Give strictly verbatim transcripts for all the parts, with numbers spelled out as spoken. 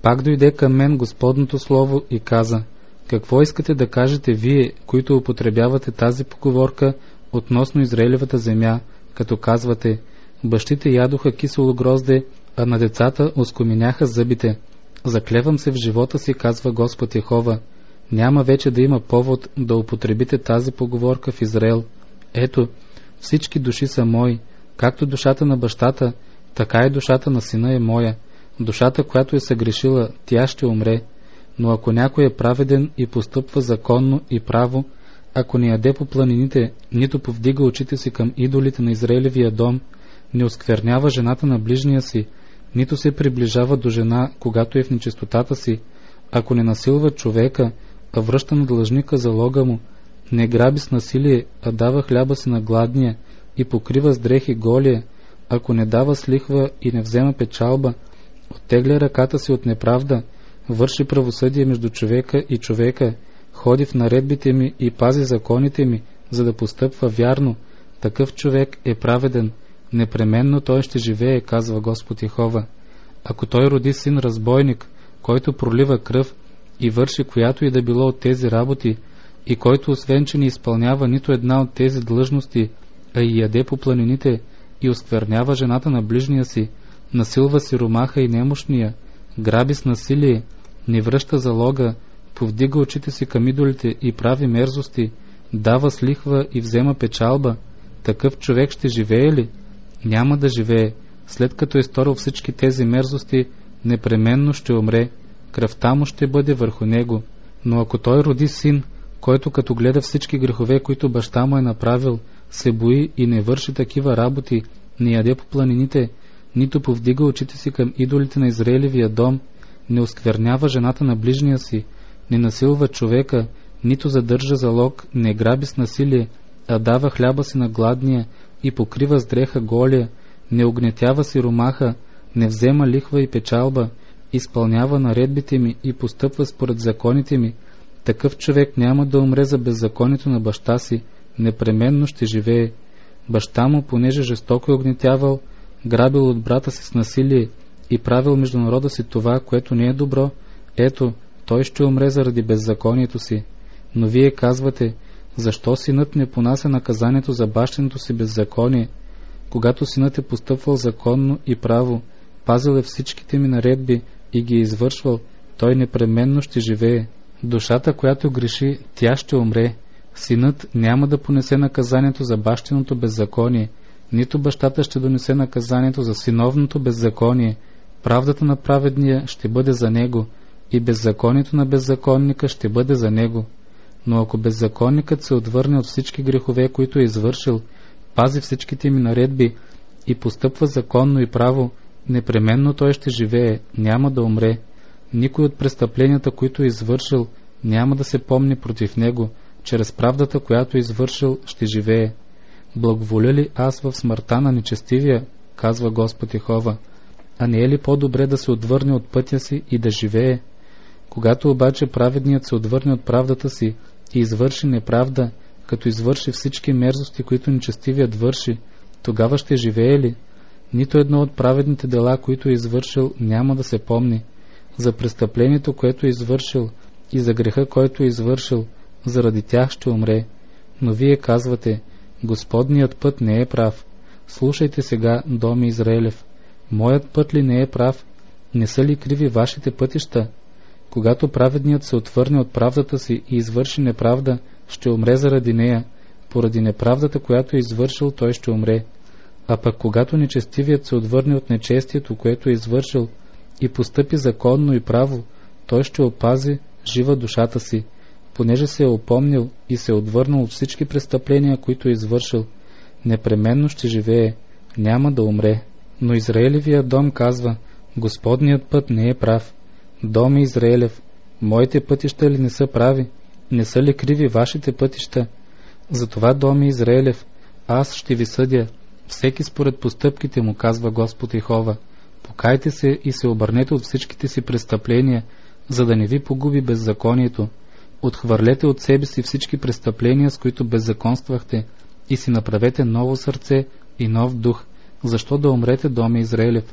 Пак дойде към мен Господното слово и каза: какво искате да кажете вие, които употребявате тази поговорка относно Израилевата земя, като казвате: бащите ядоха кисело грозде, а на децата оскоменяха зъбите? Заклевам се в живота си, казва Господ Йехова, няма вече да има повод да употребите тази поговорка в Израел. Ето, всички души са мои, както душата на бащата, така и душата на сина е моя. Душата, която е съгрешила, тя ще умре. Но ако някой е праведен и постъпва законно и право, ако не яде по планините, нито повдига очите си към идолите на Израилевия дом, не осквернява жената на ближния си, нито се приближава до жена, когато е в нечистотата си, ако не насилва човека, а връща на длъжника залога му, не граби с насилие, а дава хляба си на гладния и покрива с дрехи голия, ако не дава с лихва и не взема печалба, оттегля ръката си от неправда, върши правосъдие между човека и човека, ходи в наредбите ми и пази законите ми, за да постъпва вярно, такъв човек е праведен, непременно той ще живее, казва Господ Йехова. Ако той роди син разбойник, който пролива кръв и върши която и да било от тези работи, и който освен че не изпълнява нито една от тези длъжности, а и яде по планините и осквернява жената на ближния си, насилва сиромаха и немощния, граби с насилие, не връща залога, повдига очите си към идолите и прави мерзости, дава с лихва и взема печалба, такъв човек ще живее ли? Няма да живее. След като е сторил всички тези мерзости, непременно ще умре. Кръвта му ще бъде върху него. Но ако той роди син, който като гледа всички грехове, които баща му е направил, се бои и не върши такива работи, не яде по планините, нито повдига очите си към идолите на Израилевия дом, не осквернява жената на ближния си, не насилва човека, нито задържа залог, не граби с насилие, а дава хляба си на гладния и покрива с дреха голия, не огнетява сиромаха, не взема лихва и печалба, изпълнява наредбите ми и постъпва според законите ми, такъв човек няма да умре за беззаконието на баща си, непременно ще живее. Баща му, понеже жестоко е огнетявал, грабил от брата си с насилие и правил между народа си това, което не е добро, ето, той ще умре заради беззаконието си. Но вие казвате: защо синът не понася наказанието за бащиното си беззаконие? Когато синът е постъпвал законно и право, пазил е всичките ми наредби и ги е извършвал, той непременно ще живее. Душата, която греши, тя ще умре. Синът няма да понесе наказанието за бащиното беззаконие, нито бащата ще донесе наказанието за синовното беззаконие. Правдата на праведния ще бъде за него и беззаконието на беззаконника ще бъде за него. Но ако беззаконникът се отвърне от всички грехове, които е извършил, пази всичките ми наредби и постъпва законно и право, непременно той ще живее, няма да умре. Никой от престъпленията, които е извършил, няма да се помни против него, чрез правдата, която е извършил, ще живее. Благоволя ли аз в смъртта на нечестивия, казва Господ Йехова, а не е ли по-добре да се отвърне от пътя си и да живее? Когато обаче праведният се отвърне от правдата си и извърши неправда, като извърши всички мерзости, които нечестивият върши, тогава ще живее ли? Нито едно от праведните дела, които е извършил, няма да се помни. За престъплението, което е извършил, и за греха, който е извършил, заради тях ще умре. Но вие казвате: Господният път не е прав. Слушайте сега, доми Израилев, моят път ли не е прав? Не са ли криви вашите пътища? Когато праведният се отвърне от правдата си и извърши неправда, ще умре заради нея. Поради неправдата, която е извършил, той ще умре. А пък когато нечестивият се отвърне от нечестието, което е извършил, и постъпи законно и право, той ще опази жива душата си, понеже се е опомнил и се е отвърнал от всички престъпления, които е извършил. Непременно ще живее, няма да умре. Но Израилевия дом казва: Господният път не е прав. Дом Израилев, моите пътища ли не са прави? Не са ли криви вашите пътища? Затова, доми Израилев, аз ще ви съдя, всеки според постъпките му, казва Господ Йехова. Покайте се и се обърнете от всичките си престъпления, за да не ви погуби беззаконието. Отхвърлете от себе си всички престъпления, с които беззаконствахте, и си направете ново сърце и нов дух. Защо да умрете, доме Израилев?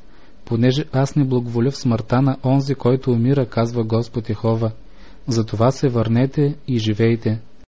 понеже аз не благоволя в смъртта на онзи, който умира, казва Господ Йехова. Затова се върнете и живейте.